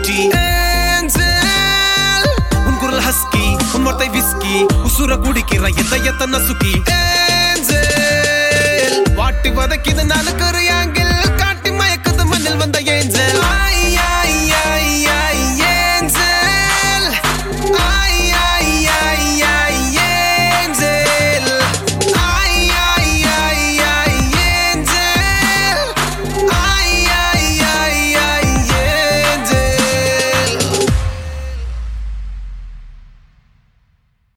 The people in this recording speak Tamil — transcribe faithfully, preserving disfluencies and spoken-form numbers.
பியூட்டி உன் குரல் ஹஸ்கி உன் வார்த்தை விஸ்கி உசுர குடிக்கிற எத்த எத்த நசுக்கி வாட்டி வதக்கிது நாளுக்கு ஒரு ஆங்கிள் காட்டி மயக்குது மண்ணில் வந்த